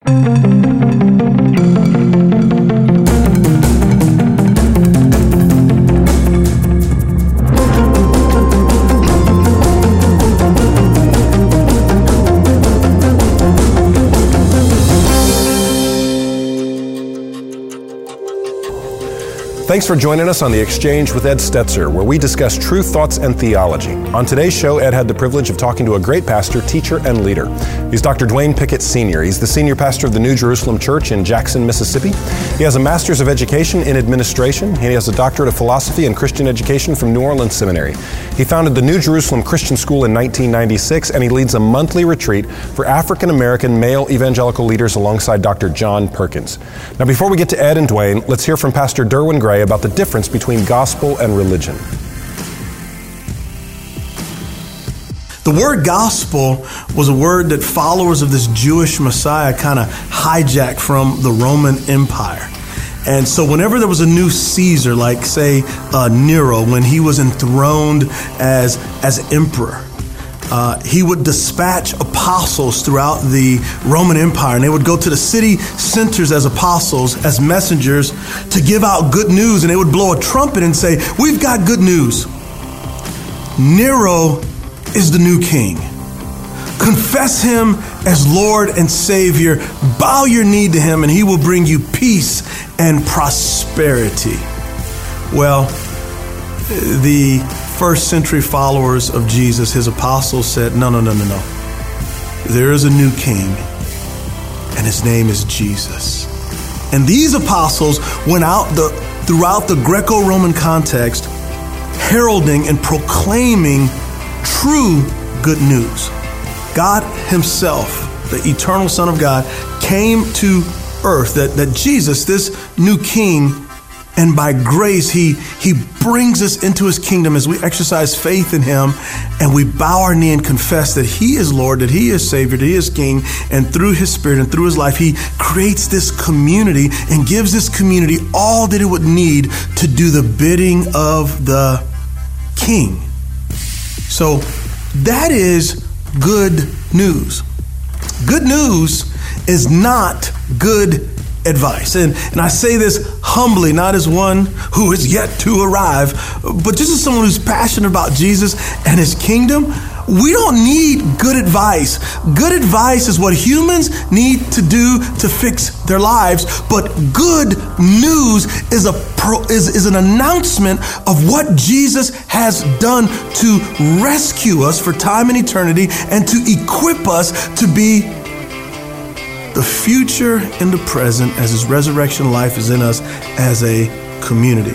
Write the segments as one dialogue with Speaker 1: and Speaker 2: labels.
Speaker 1: Thanks for joining us on The Exchange with Ed Stetzer, where we discuss truth, thoughts, and theology. On today's show, Ed had the privilege of talking to a great pastor, teacher, and leader. He's Dr. Dwayne Pickett Sr. He's the senior pastor of the New Jerusalem Church in Jackson, Mississippi. He has a master's of education in administration. He has a doctorate of philosophy and Christian education from New Orleans Seminary. He founded the New Jerusalem Christian School in 1996, and he leads a monthly retreat for African-American male evangelical leaders alongside Dr. John Perkins. Now, before we get to Ed and Dwayne, let's hear from Pastor Derwin Gray about the difference between gospel and religion.
Speaker 2: The word gospel was a word that followers of this Jewish Messiah kind of hijacked from the Roman Empire. And so whenever there was a new Caesar, like say Nero, when he was enthroned as emperor, he would dispatch apostles throughout the Roman Empire, and they would go to the city centers as apostles, as messengers, to give out good news, and they would blow a trumpet and say, "We've got good news. Nero is the new king. Confess him as Lord and Savior. Bow your knee to him, and he will bring you peace and prosperity." Well, the first century followers of Jesus, his apostles, said, no. There is a new king, and his name is Jesus. And these apostles went out throughout the Greco-Roman context, heralding and proclaiming true good news. God himself, the eternal Son of God, came to earth, that Jesus, this new king, and by grace, he brings us into his kingdom as we exercise faith in him, and we bow our knee and confess that he is Lord, that he is Savior, that he is King, and through his Spirit and through his life, he creates this community and gives this community all that it would need to do the bidding of the King. So that is good news. Good news is not good advice. And I say this humbly, not as one who is yet to arrive, but just as someone who's passionate about Jesus and his kingdom. We don't need good advice. Good advice is what humans need to do to fix their lives, but good news is an announcement of what Jesus has done to rescue us for time and eternity and to equip us to be the future and the present as his resurrection life is in us as a community.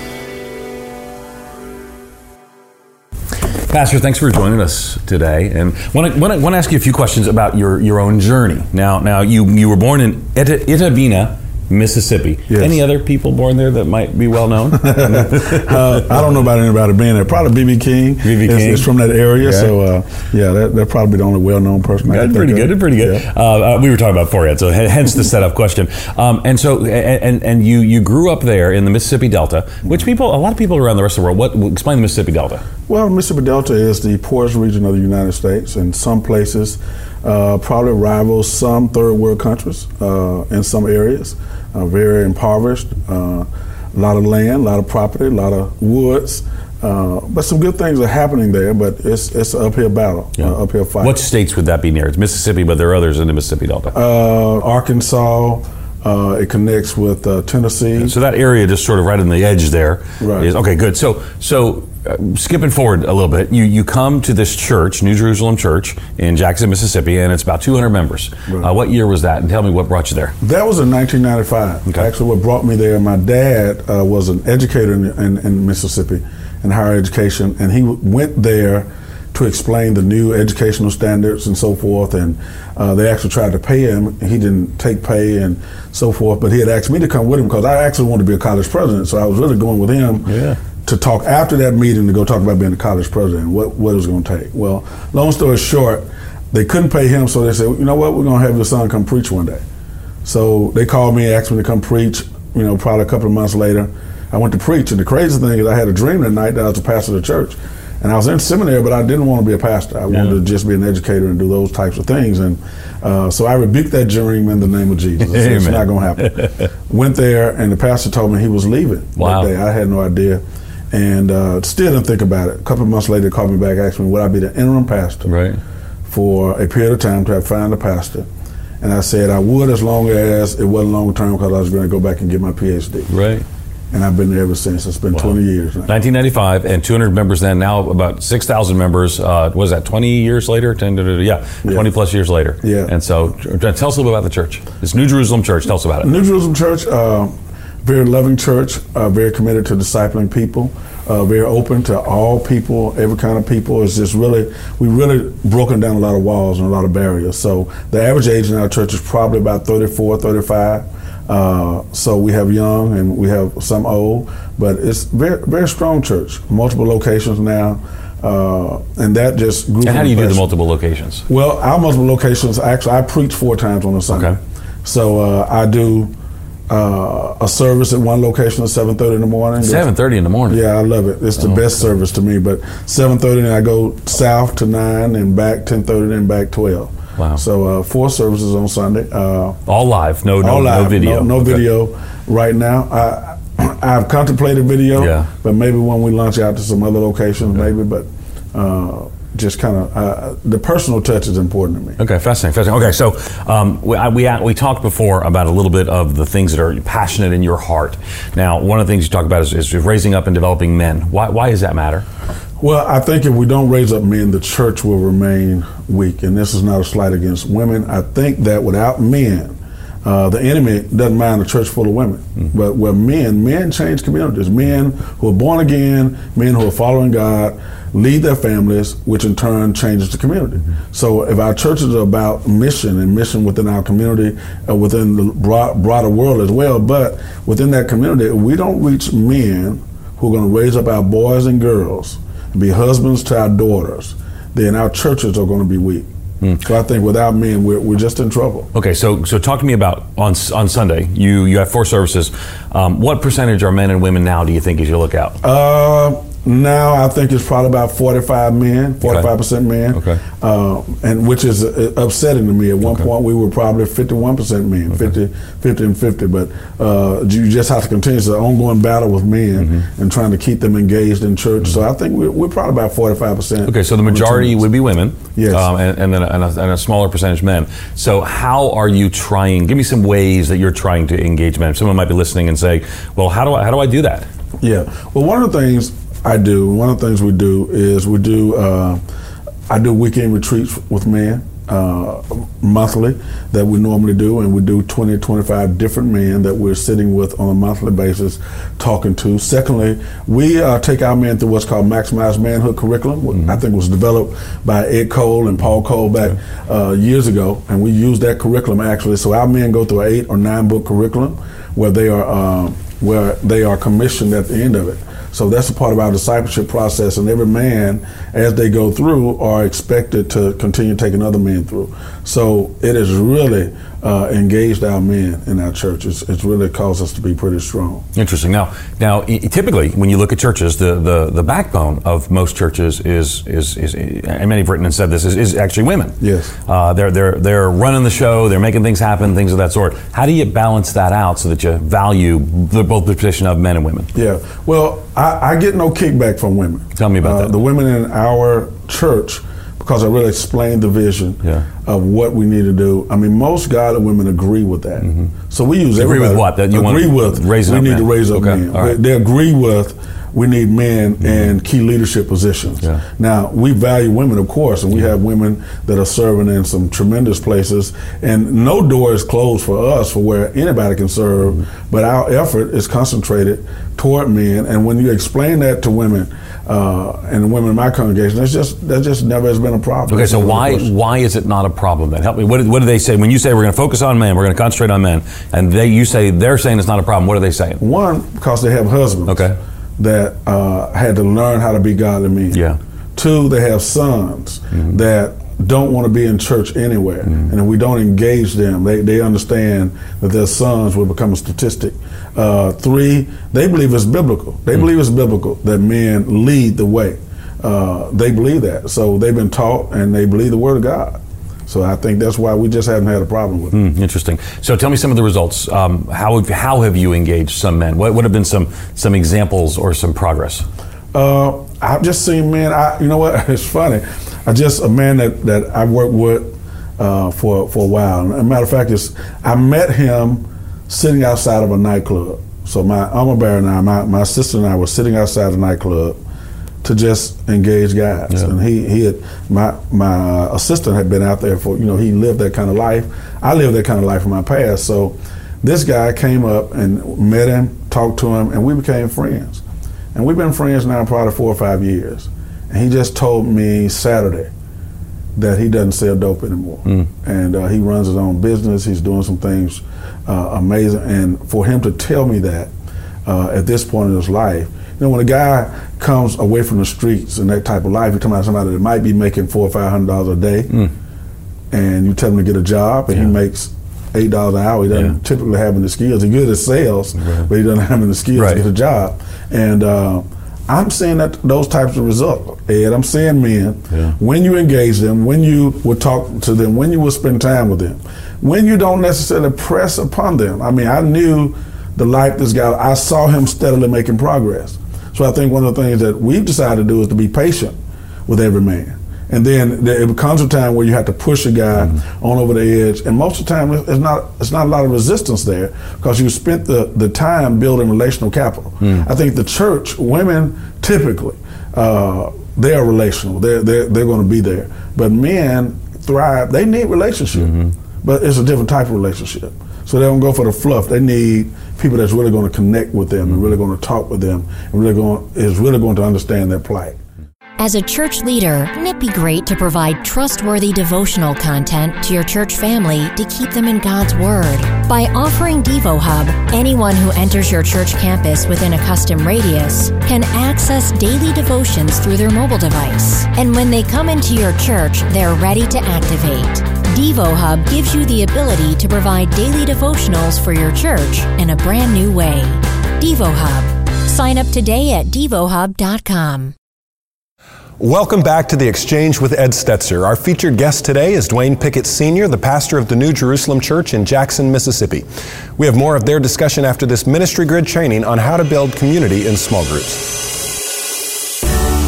Speaker 3: Pastor, thanks for joining us today, and want to ask you a few questions about your own journey. Now you were born in Itta, Mississippi.
Speaker 4: Yes.
Speaker 3: Any other people born there that might be well known?
Speaker 4: I don't know about anybody being there. Probably B.B. King.
Speaker 3: B.B. King
Speaker 4: is from that area,
Speaker 3: yeah.
Speaker 4: So they're probably the only well-known person.
Speaker 3: That's pretty good.
Speaker 4: Yeah.
Speaker 3: We were talking about Forehead, so hence the setup question. And you grew up there in the Mississippi Delta, which a lot of people around the rest of the world. Explain the Mississippi Delta.
Speaker 4: Well, the Mississippi Delta is the poorest region of the United States. In some places, probably rivals some third world countries in some areas. Very impoverished, a lot of land, a lot of property, a lot of woods. But some good things are happening there, but it's an uphill battle, uphill fight.
Speaker 3: What states would that be near? It's Mississippi, but there are others in the Mississippi Delta.
Speaker 4: Arkansas, it connects with Tennessee.
Speaker 3: So that area just sort of right on the edge there.
Speaker 4: Right.
Speaker 3: Okay, good. So skipping forward a little bit, you come to this church, New Jerusalem Church in Jackson, Mississippi, and it's about 200 members.
Speaker 4: Right.
Speaker 3: What year was that? And tell me what brought you there.
Speaker 4: That was in 1995.
Speaker 3: Okay.
Speaker 4: Actually, what brought me there, my dad was an educator in Mississippi in higher education, and he went there to explain the new educational standards and so forth, and they actually tried to pay him. He didn't take pay and so forth, but he had asked me to come with him because I actually wanted to be a college president, so I was really going with him to talk after that meeting to go talk about being a college president, what it was going to take. Well, long story short, they couldn't pay him, so they said, you know what, we're going to have your son come preach one day. So they called me and asked me to come preach, probably a couple of months later. I went to preach, and the crazy thing is I had a dream that night that I was the pastor of the church. And I was in seminary, but I didn't want to be a pastor. I wanted to just be an educator and do those types of things. And so I rebuked that dream in the name of Jesus. I said, it's not going to happen. Went there, and the pastor told me he was leaving that day. I had no idea. And still didn't think about it. A couple of months later, he called me back, asked me, would I be the interim pastor for a period of time to find a pastor? And I said I would, as long as it wasn't long term, because I was going to go back and get my PhD.
Speaker 3: Right.
Speaker 4: And I've been there ever since. It's been 20 years now. 1995,
Speaker 3: and 200 members then, now about 6,000 members. Was that 20 years later? 20 plus years later.
Speaker 4: Yeah.
Speaker 3: And so tell us a little bit about the church. It's New Jerusalem Church. Tell us about it.
Speaker 4: New Jerusalem Church, very loving church, very committed to discipling people, very open to all people, every kind of people. It's just we really broken down a lot of walls and a lot of barriers. So the average age in our church is probably about 34, 35. So we have young and we have some old, but it's very, very strong church. Multiple locations now, and that just grew.
Speaker 3: And how do you do the multiple locations?
Speaker 4: Well, our multiple locations, actually, I preach 4 times on a Sunday.
Speaker 3: Okay.
Speaker 4: So I do a service at one location at 7:30 in the morning.
Speaker 3: 7:30 in the morning?
Speaker 4: Yeah, I love it. It's the best service to me. But 7:30, and I go south to 9 and back 10:30 and back 12.
Speaker 3: Wow.
Speaker 4: So 4 services on Sunday.
Speaker 3: All live, no video.
Speaker 4: No video right now. I've contemplated video, but maybe when we launch out to some other locations, maybe. But just kind of the personal touch is important to me.
Speaker 3: Okay, fascinating. Okay, so we talked before about a little bit of the things that are passionate in your heart. Now, one of the things you talk about is raising up and developing men. Why does that matter?
Speaker 4: Well, I think if we don't raise up men, the church will remain weak. And this is not a slight against women. I think that without men, the enemy doesn't mind a church full of women. Mm-hmm. But where men change communities. Men who are born again, men who are following God, lead their families, which in turn changes the community. Mm-hmm. So if our churches are about mission and mission within our community, within the broader world as well, but within that community, if we don't reach men who are going to raise up our boys and girls, be husbands to our daughters, then our churches are going to be weak. So I think without men, we're just in trouble.
Speaker 3: Okay, so talk to me about on Sunday. You have 4 services. What percentage are men and women now, do you think, as you look out?
Speaker 4: Now I think it's probably about 45% men, and which is upsetting to me. At one point we were probably 51% men, 50 and 50, but you just have to continue. It's an ongoing battle with men and trying to keep them engaged in church. So I think we're probably about 45%.
Speaker 3: Okay, so the majority would be women,
Speaker 4: yes,
Speaker 3: and then a smaller percentage men. So how are you trying? Give me some ways that you're trying to engage men. Someone might be listening and say, "Well, how do I do that?"
Speaker 4: Yeah, well, one of the things we do is I do weekend retreats with men monthly that we normally do, and we do 20 to 25 different men that we're sitting with on a monthly basis talking to. Secondly, we take our men through what's called Maximize Manhood curriculum. I think it was developed by Ed Cole and Paul Cole back years ago, and we use that curriculum actually. So our men go through an 8 or 9 book curriculum where they are commissioned at the end of it. So that's a part of our discipleship process, and every man, as they go through, are expected to continue taking other men through. So it has really engaged our men in our churches. It's really caused us to be pretty strong.
Speaker 3: Interesting. Now, typically, when you look at churches, the backbone of most churches is and many have written and said this, is actually women.
Speaker 4: Yes.
Speaker 3: They're running the show. They're making things happen, things of that sort. How do you balance that out so that you value both the position of men and women?
Speaker 4: Yeah. Well, I get no kickback from women.
Speaker 3: Tell me about that.
Speaker 4: The women in our church, because I really explained the vision of what we need to do. I mean, most godly women agree with that. So we use
Speaker 3: agree with what? That you
Speaker 4: agree with
Speaker 3: raising
Speaker 4: we
Speaker 3: up
Speaker 4: need
Speaker 3: men.
Speaker 4: to raise up men.
Speaker 3: Right.
Speaker 4: They agree with we need men in key leadership positions. Now, we value women, of course, and we have women that are serving in some tremendous places, and no door is closed for us for where anybody can serve, but our effort is concentrated toward men. And when you explain that to women, and the women in my congregation, that just never has been a problem.
Speaker 3: Okay, so why is it not a problem then? Help me. What do they say when you say we're going to focus on men, we're going to concentrate on men, and they're saying it's not a problem? What are they saying?
Speaker 4: One, because they have husbands that had to learn how to be godly men.
Speaker 3: Yeah.
Speaker 4: 2, they have sons that don't want to be in church anywhere, and if we don't engage them, they understand that their sons will become a statistic. 3, they believe it's biblical. They believe it's biblical that men lead the way. they believe that. So they've been taught and they believe the Word of God. So I think that's why we just haven't had a problem with it.
Speaker 3: Interesting. So tell me some of the results. How have you engaged some men? What have been some examples or some progress?
Speaker 4: I've just seen men. You know what? It's funny. A man that I've worked with for a while. As a matter of fact, I met him sitting outside of a nightclub. So my armor bearer and I, my sister and I were sitting outside the nightclub to just engage guys. Yeah. And he had, my assistant had been out there for, he lived that kind of life. I lived that kind of life in my past. So this guy came up and met him, talked to him, and we became friends. And we've been friends now probably 4 or 5 years. And he just told me Saturday that he doesn't sell dope anymore. And he runs his own business. He's doing some things amazing. And for him to tell me that at this point in his life, when a guy comes away from the streets and that type of life, you're talking about somebody that might be making $400 or $500 a day, and you tell him to get a job, and he makes $8 an hour. He doesn't typically have any skills. He's good at sales, but he doesn't have any skills to get a job. And I'm seeing those types of results, Ed. I'm seeing men, when you engage them, when you will talk to them, when you will spend time with them, when you don't necessarily press upon them. I mean, I knew the life this guy, I saw him steadily making progress. So I think one of the things that we've decided to do is to be patient with every man. And then it comes a time where you have to push a guy on over the edge. And most of the time, it's not a lot of resistance there because you spent the time building relational capital. I think the church, women typically, they are relational. They're going to be there. But men thrive. They need relationship, but it's a different type of relationship. So they don't go for the fluff. They need people that's really going to connect with them and really going to talk with them and is really going to understand their plight.
Speaker 5: As a church leader, wouldn't it be great to provide trustworthy devotional content to your church family to keep them in God's Word? By offering DevoHub, anyone who enters your church campus within a custom radius can access daily devotions through their mobile device. And when they come into your church, they're ready to activate. DevoHub gives you the ability to provide daily devotionals for your church in a brand new way. DevoHub. Sign up today at devohub.com.
Speaker 1: Welcome back to The Exchange with Ed Stetzer. Our featured guest today is Dwayne Pickett Sr., the pastor of the New Jerusalem Church in Jackson, Mississippi. We have more of their discussion after this Ministry Grid training on how to build community in small groups.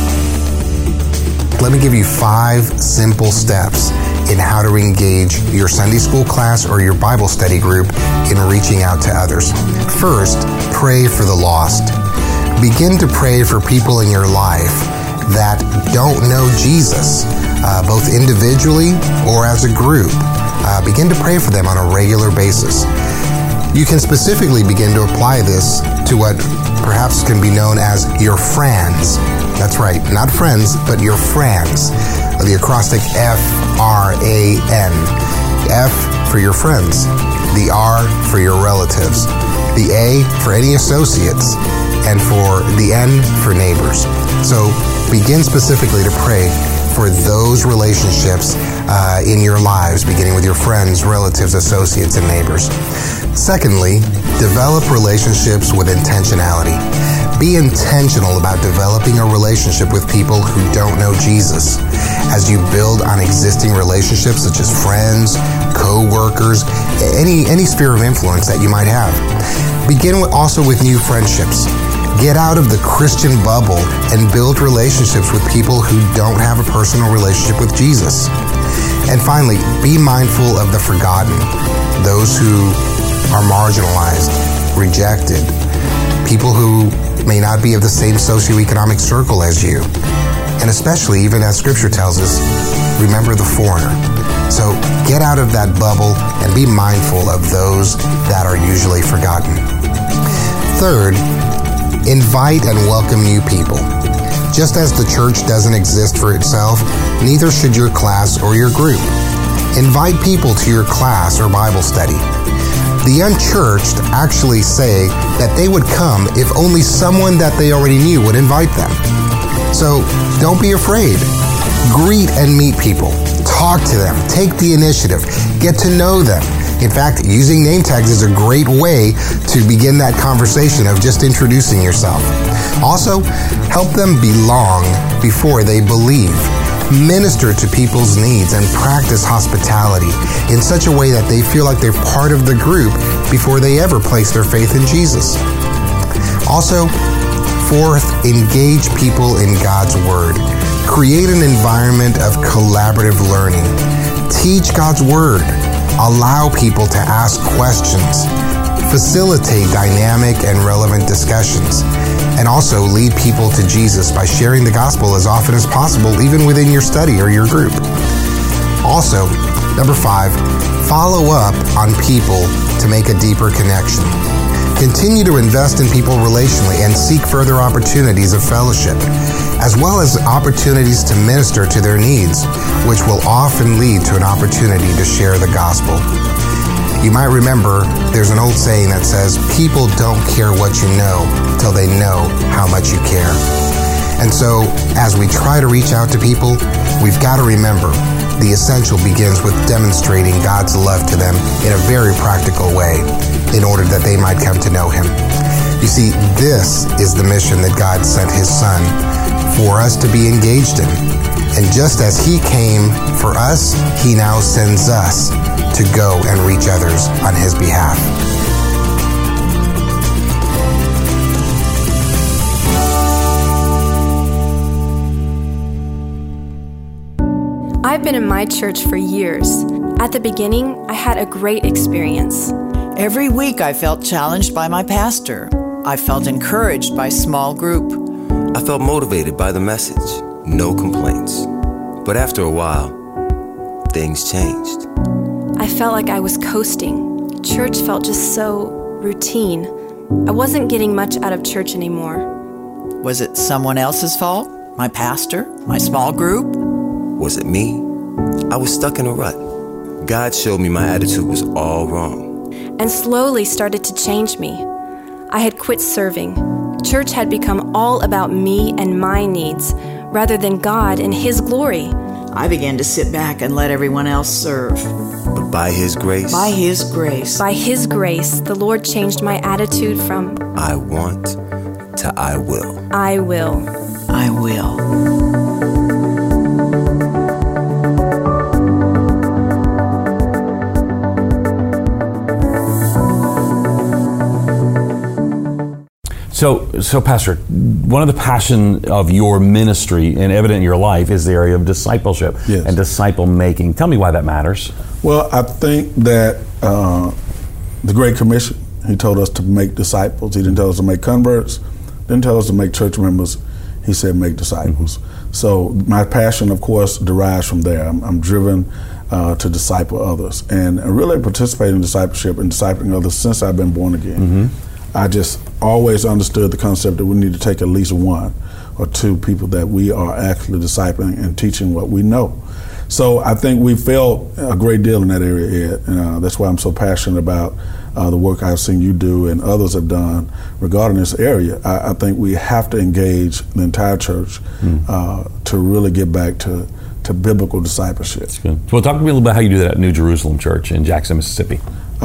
Speaker 6: Let me give you 5 simple steps in how to engage your Sunday school class or your Bible study group in reaching out to others. First, pray for the lost. Begin to pray for people in your life that don't know Jesus, both individually or as a group. Begin to pray for them on a regular basis. You can specifically begin to apply this to what perhaps can be known as your friends. That's right, not friends, but your friends. The acrostic F-R-A-N. F for your friends, the R for your relatives, the A for any associates, and for the N for neighbors. So begin specifically to pray for those relationships in your lives, beginning with your friends, relatives, associates, and neighbors. Secondly, develop relationships with intentionality. Be intentional about developing a relationship with people who don't know Jesus. As you build on existing relationships such as friends, co-workers, any sphere of influence that you might have. Begin also with new friendships. Get out of the Christian bubble and build relationships with people who don't have a personal relationship with Jesus. And finally, be mindful of the forgotten, those who are marginalized, rejected, people who may not be of the same socioeconomic circle as you. And especially, even as Scripture tells us, remember the foreigner. So get out of that bubble and be mindful of those that are usually forgotten. Third, invite and welcome new people. Just as the church doesn't exist for itself, neither should your class or your group. Invite people to your class or Bible study. The unchurched actually say that they would come if only someone that they already knew would invite them. So don't be afraid. Greet and meet people. Talk to them. Take the initiative. Get to know them. In fact, using name tags is a great way to begin that conversation of just introducing yourself. Also, help them belong before they believe. Minister to people's needs and practice hospitality in such a way that they feel like they're part of the group before they ever place their faith in Jesus. Also, fourth, engage people in God's Word. Create an environment of collaborative learning. Teach God's Word. Allow people to ask questions. Facilitate dynamic and relevant discussions. And also lead people to Jesus by sharing the gospel as often as possible, even within your study or your group. Also, number 5, follow up on people to make a deeper connection. Continue to invest in people relationally and seek further opportunities of fellowship, as well as opportunities to minister to their needs, which will often lead to an opportunity to share the gospel. You might remember there's an old saying that says, people don't care what you know till they know how much you care. And so, as we try to reach out to people, we've got to remember the essential begins with demonstrating God's love to them in a very practical way in order that they might come to know Him. You see, this is the mission that God sent His Son for us to be engaged in. And just as He came for us, He now sends us to go and reach others on His behalf.
Speaker 7: I've been in my church for years. At the beginning, I had a great experience.
Speaker 8: Every week I felt challenged by my pastor. I felt encouraged by small group.
Speaker 9: I felt motivated by the message. No complaints. But after a while, things changed.
Speaker 7: I felt like I was coasting. Church felt just so routine. I wasn't getting much out of church anymore.
Speaker 8: Was it someone else's fault? My pastor? My small group?
Speaker 9: Was it me? I was stuck in a rut. God showed me my attitude was all wrong.
Speaker 7: And slowly started to change me. I had quit serving. Church had become all about me and my needs, rather than God and His glory.
Speaker 8: I began to sit back and let everyone else serve.
Speaker 9: But by His grace,
Speaker 8: By His grace,
Speaker 7: the Lord changed my attitude from
Speaker 9: I want to I will.
Speaker 7: I will.
Speaker 8: I will.
Speaker 3: So Pastor, one of the passion of your ministry and evident in your life is the area of discipleship and disciple making. Tell me why that matters.
Speaker 4: Well, I think that the Great Commission, He told us to make disciples. He didn't tell us to make converts, didn't tell us to make church members. He said make disciples. Mm-hmm. So my passion, of course, derives from there. I'm driven to disciple others and really participate in discipleship and discipling others since I've been born again. Mm-hmm. I just always understood the concept that we need to take at least one or two people that we are actually discipling and teaching what we know. So I think we failed a great deal in that area, Ed, and that's why I'm so passionate about the work I've seen you do and others have done regarding this area. I think we have to engage the entire church to really get back to biblical discipleship.
Speaker 3: That's good. Well, talk to me a little about how you do that at New Jerusalem Church in Jackson, Mississippi.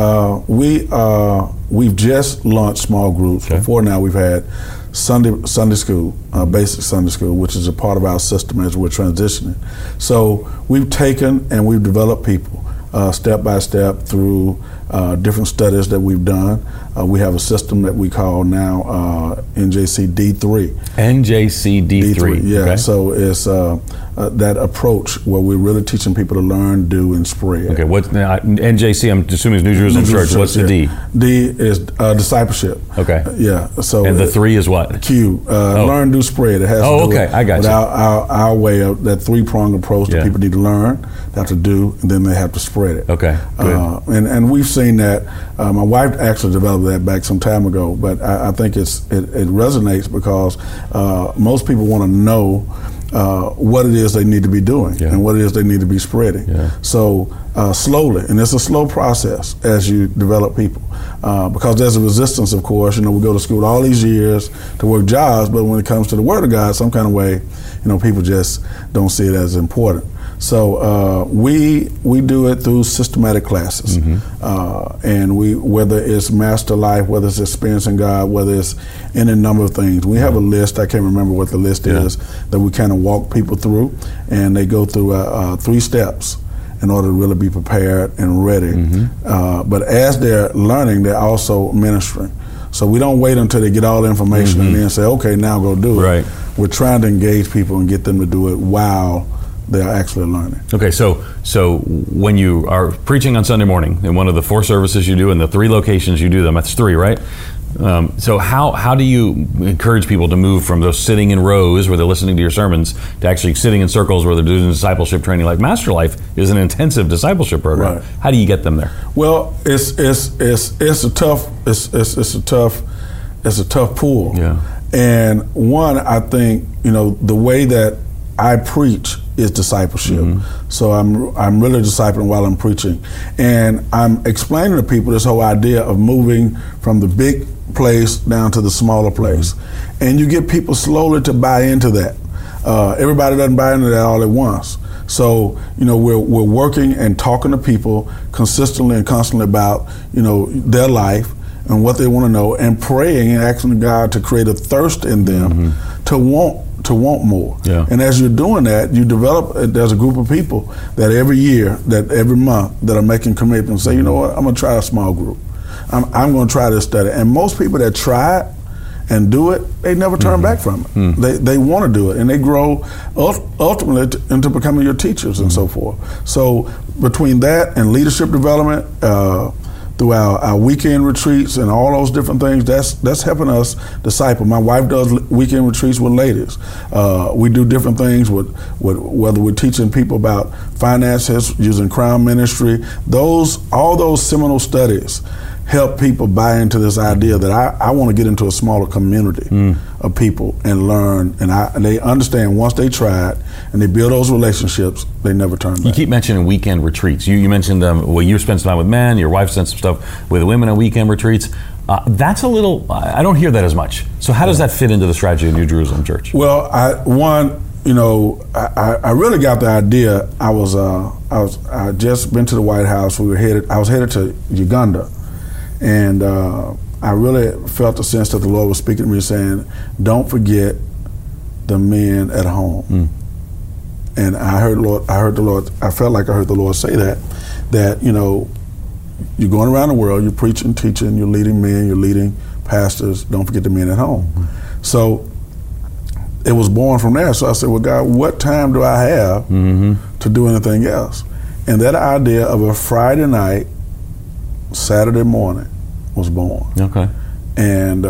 Speaker 4: We've just launched small groups. Okay. Before now, we've had Sunday school, basic Sunday school, which is a part of our system as we're transitioning. So we've taken and we've developed people step by step through different studies that we've done. We have a system that we call now NJC D3.
Speaker 3: NJC D3.
Speaker 4: Yeah,
Speaker 3: okay.
Speaker 4: So it's that approach where we're really teaching people to learn, do, and spread.
Speaker 3: Okay, what's NJC? I'm assuming is New Jerusalem Church. What's the D?
Speaker 4: D is discipleship.
Speaker 3: Okay.
Speaker 4: Yeah. So
Speaker 3: and the 3 is what?
Speaker 4: Q. Learn, do, spread. It has to do
Speaker 3: I got you.
Speaker 4: Our way of that 3-pronged approach that people need to learn, they have to do, and then they have to spread it.
Speaker 3: Okay. Good.
Speaker 4: And we've seen that. My wife actually developed that back some time ago, but I think it resonates because most people want to know what it is they need to be doing and what it is they need to be spreading. Yeah. So slowly, and it's a slow process as you develop people because there's a resistance, of course. We go to school all these years to work jobs, but when it comes to the Word of God, some kind of way, people just don't see it as important. So we do it through systematic classes, and whether it's Master Life, whether it's Experiencing God, whether it's any number of things. We have a list. I can't remember what the list is that we kind of walk people through, and they go through 3 steps in order to really be prepared and ready. But as they're learning, they're also ministering. So we don't wait until they get all the information and then say, okay, now go do it.
Speaker 3: Right.
Speaker 4: We're trying to engage people and get them to do it while they're actually learning.
Speaker 3: Okay, so when you are preaching on Sunday morning in one of the 4 services you do and the 3 locations you do them, that's 3, right? So how do you encourage people to move from those sitting in rows where they're listening to your sermons to actually sitting in circles where they're doing discipleship training? Like Master Life is an intensive discipleship program. Right. How do you get them there?
Speaker 4: Well, it's a tough pull. Yeah. And one, I think, the way that I preach is discipleship. So I'm really discipling while I'm preaching. And I'm explaining to people this whole idea of moving from the big place down to the smaller place. And you get people slowly to buy into that. Everybody doesn't buy into that all at once. So, we're working and talking to people consistently and constantly about, their life and what they want to know, and praying and asking God to create a thirst in them to want more. Yeah. And as you're doing that, you develop, there's a group of people that every month that are making commitments and say, you know what, I'm going to try a small group. I'm going to try this study. And most people that try it and do it, they never turn back from it. They want to do it, and they grow ultimately into becoming your teachers and so forth. So between that and leadership development, through our weekend retreats and all those different things, that's helping us disciple. My wife does weekend retreats with ladies. We do different things with whether we're teaching people about finances, using Crown Ministry. All those seminal studies help people buy into this idea that I want to get into a smaller community of people and learn, and they understand once they try it and they build those relationships, they never turn back.
Speaker 3: You keep mentioning weekend retreats. You mentioned, you spend some time with men, your wife spent some stuff with women on weekend retreats. That's a little, I don't hear that as much. So how does that fit into the strategy of New Jerusalem Church?
Speaker 4: Well, I really got the idea. I just been to the White House. I was headed to Uganda. And I really felt the sense that the Lord was speaking to me saying, don't forget the men at home. And I felt like I heard the Lord say that, you're going around the world, you're preaching, teaching, you're leading men, you're leading pastors, don't forget the men at home. So it was born from there. So I said, well, God, what time do I have to do anything else? And that idea of a Friday night, Saturday morning was born. Okay. And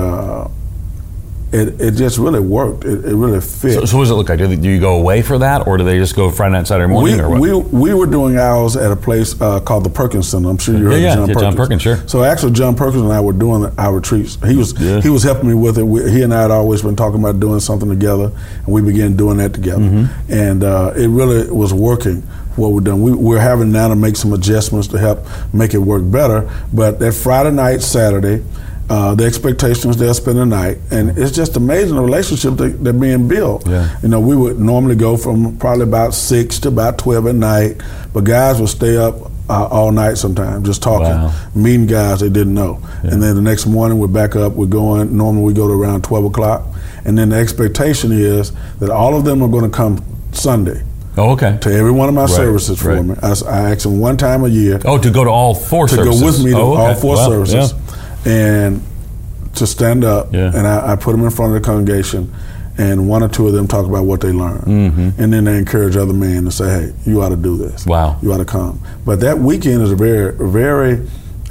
Speaker 4: it just really worked. It really fit.
Speaker 3: So what does it look like? Do you go away for that, or do they just go Friday night, Saturday morning? or what?
Speaker 4: We were doing ours at a place called the Perkins Center. I'm sure you heard of John Perkins.
Speaker 3: Sure.
Speaker 4: So actually, John Perkins and I were doing our retreats. He was helping me with it. He and I had always been talking about doing something together, and we began doing that together. And it really was working. What we're doing, we're having now to make some adjustments to help make it work better. But that Friday night, Saturday, the expectation is they'll spend the night, and it's just amazing the relationship that being built. Yeah. We would normally go from probably about 6 to about 12 at night, but guys would stay up all night sometimes, just talking, meeting guys they didn't know. Yeah. And then the next morning we're back up, normally we go to around 12 o'clock, and then the expectation is that all of them are going to come Sunday.
Speaker 3: Oh, okay.
Speaker 4: To every one of my services for me. I ask them one time a year.
Speaker 3: Oh, to go to all 4 services?
Speaker 4: To go with me to all 4 services. Yeah. And to stand up, and I put them in front of the congregation, and 1 or 2 of them talk about what they learned. And then they encourage other men to say, hey, you ought to do this. Wow. You ought to come. But that weekend is a very, very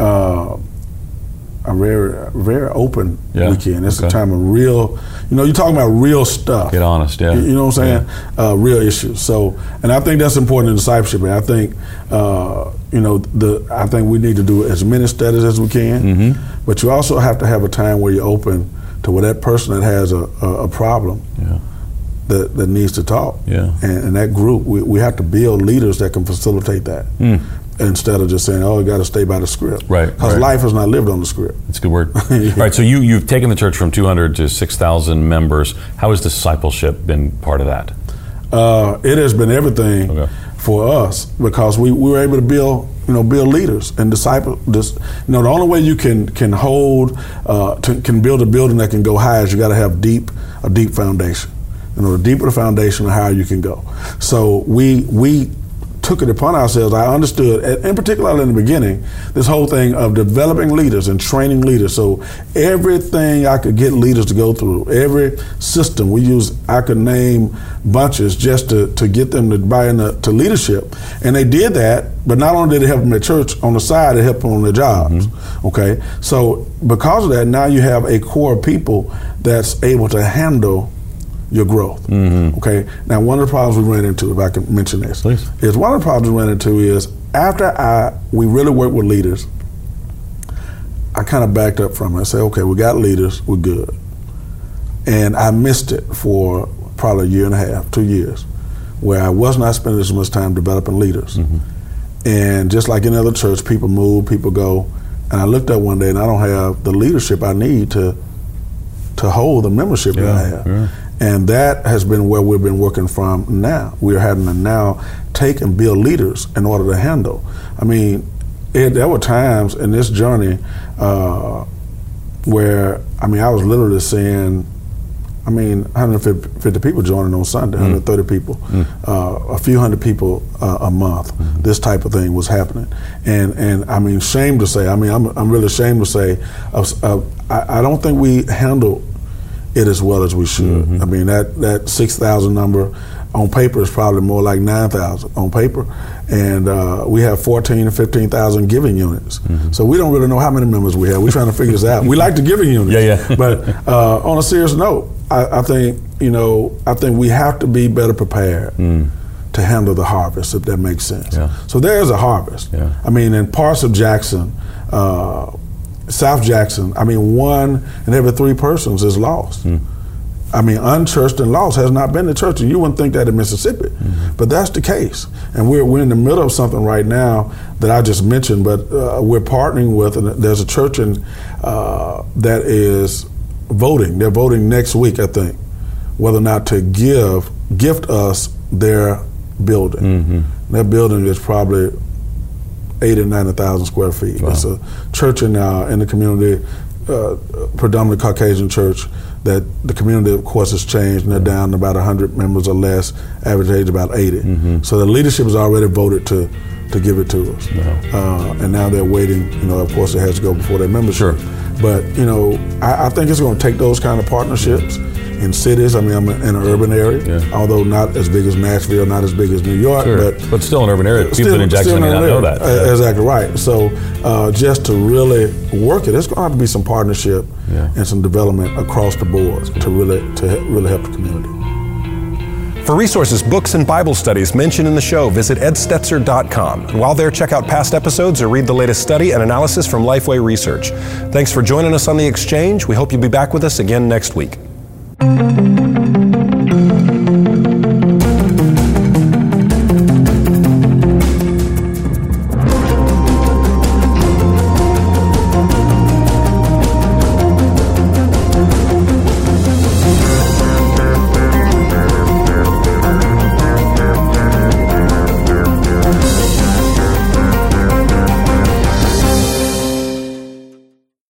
Speaker 4: open weekend. It's a time of real, you're talking about real stuff.
Speaker 3: Get honest, yeah.
Speaker 4: You know what I'm saying? Yeah. Real issues. So, and I think that's important in discipleship. And I think, I think we need to do as many studies as we can, but you also have to have a time where you're open to where that person that has a problem that needs to talk. Yeah. And that group, we have to build leaders that can facilitate that. Instead of just saying, oh, you got to stay by the script. Right. Because life is not lived on the script.
Speaker 3: That's a good word. All right, so you've taken the church from 200 to 6,000 members. How has discipleship been part of that?
Speaker 4: It has been everything. Okay. for us because we were able to build leaders and disciple. The only way you can build a building that can go high is you got to have a deep foundation. The deeper the foundation, the higher you can go. So we took it upon ourselves. I understood, in particular in the beginning, this whole thing of developing leaders and training leaders. So everything I could get leaders to go through, every system I could name bunches just to get them to buy into leadership. And they did that, but not only did it help them at church, on the side it helped them on their jobs. Okay, so because of that, now you have a core of people that's able to handle your growth. Okay. Now, one of the problems we ran into, if I can mention this,
Speaker 3: please,
Speaker 4: is one of the problems we ran into is after we really worked with leaders, I kind of backed up from it. I said, okay, we got leaders, we're good. And I missed it for probably a year and a half, 2 years, where I was not spending as much time developing leaders. And just like any other church, people move, people go. And I looked up one day and I don't have the leadership I need to hold the membership that I have. Yeah. And that has been where we've been working from now. We're having to now take and build leaders in order to handle. I mean, there were times in this journey where, I was literally seeing, 150 people joining on Sunday, 130 people, a few hundred people a month. This type of thing was happening. And shame to say, I'm really ashamed to say, I don't think we handle it as well as we should. That 6,000 number on paper is probably more like 9,000 on paper, and we have 14 or 15,000 giving units. So we don't really know how many members we have. We're trying to figure this out. We like the giving units, but on a serious note, I think we have to be better prepared to handle the harvest, if that makes sense. So there is a harvest. In parts of Jackson, South Jackson, 1 in every 3 persons is lost. Unchurched and lost has not been the church, and you wouldn't think that in Mississippi, but that's the case. And we're in the middle of something right now that I just mentioned, but we're partnering with, and there's a church that is voting. They're voting next week, I think, whether or not to gift us their building. That building is probably 80,000 or 90,000 square feet. Wow. It's a church in the community, predominantly Caucasian church, that the community, of course, has changed, and they're down to about 100 members or less, average age about 80. So the leadership has already voted to give it to us. And now they're waiting, of course it has to go before their membership. But, I think it's going to take those kind of partnerships in cities. I'm in an urban area, although not as big as Nashville, not as big as New York, but
Speaker 3: still an urban area. People in Jackson may not know that.
Speaker 4: Exactly right. So just to really work it, there's going to have to be some partnership and some development across the board to really help the community.
Speaker 1: For resources, books, and Bible studies mentioned in the show, visit edstetzer.com. And while there, check out past episodes or read the latest study and analysis from Lifeway Research. Thanks for joining us on The Exchange. We hope you'll be back with us again next week.